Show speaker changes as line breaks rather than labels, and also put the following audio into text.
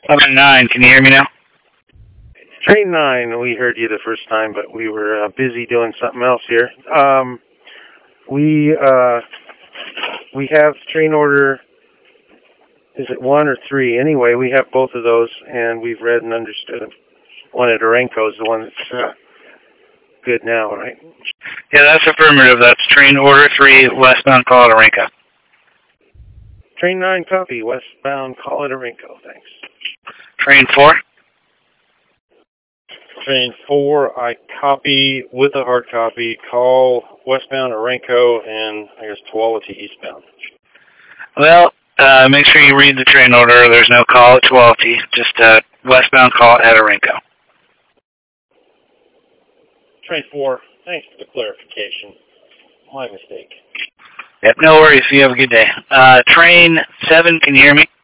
9, can you hear me now?
Train 9, we heard you the first time, but we were busy doing something else here. We have train order, is it 1 or 3? Anyway, we have both of those, and we've read and understood them. One at Orenco is the one that's good now, right?
Yeah, that's affirmative. That's train order 3, westbound, call it Orenco.
Train 9, copy, westbound, call it Orenco, thanks.
Train 4?
Train 4, I copy with a hard copy, call westbound Orenco and I guess Tuolumne eastbound.
Well, make sure you read the train order. There's no call at Tuolumne, just westbound call at Orenco.
Train 4, thanks for the clarification. My mistake.
Yep, no worries. You have a good day. Train 7, can you hear me?